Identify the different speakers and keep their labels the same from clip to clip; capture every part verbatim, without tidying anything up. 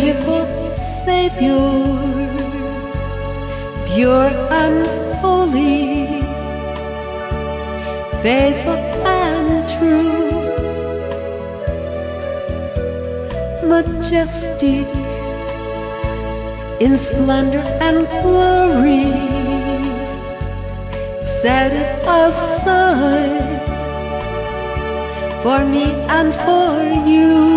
Speaker 1: beautiful Savior, pure and holy, faithful and true, majestic in splendor and glory, set it aside for me and for you.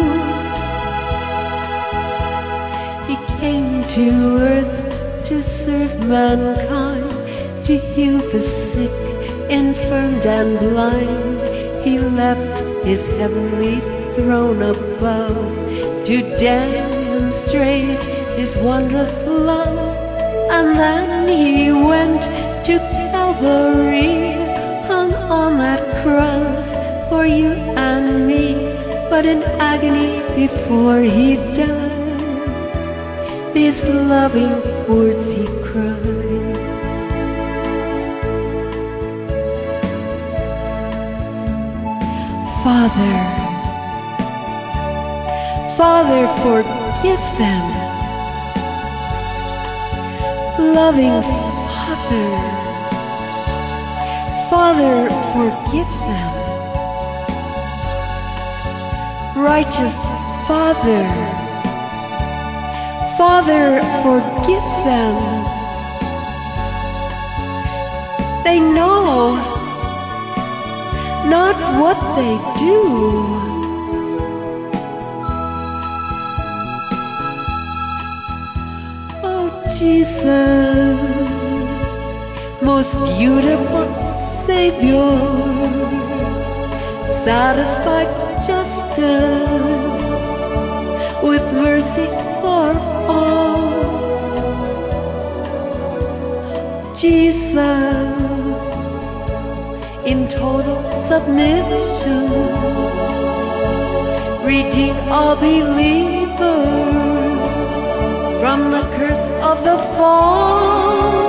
Speaker 1: He came to earth to serve mankind, to heal the sick, infirm and blind. He left his heavenly throne above to demonstrate his wondrous love, and then he went to Calvary, hung on that cross for you and me. But in agony before he died, these loving words he cried: Father, Father, forgive them. Loving Father, Father, forgive them. Righteous Father, Father, forgive them. They know not what they do. Oh, Jesus, most beautiful Savior, satisfied justice with mercy for all. Jesus, in total submission, redeem all believers from the curse of the fall.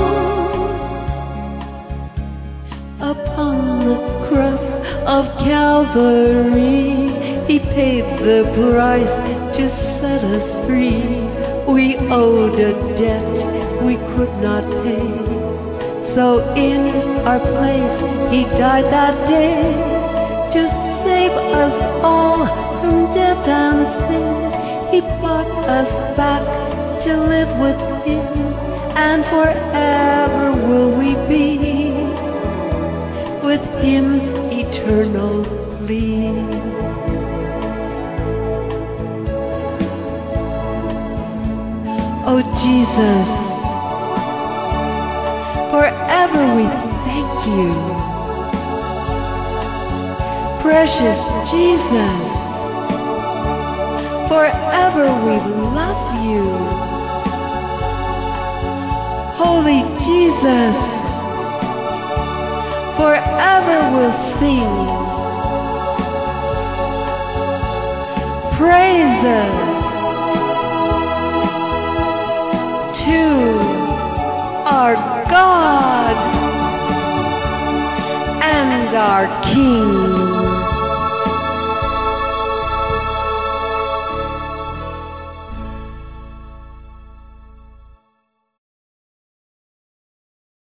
Speaker 1: Upon the cross of Calvary, he paid the price to set us free. We owed a debt we could not pay, so in our place he died that day to save us all from death and sin. He brought us back to live with him, and forever will we be with him eternally. Oh Jesus, forever we thank you. Precious Jesus, forever we love you. Holy Jesus, forever we'll sing praises to our God and our King.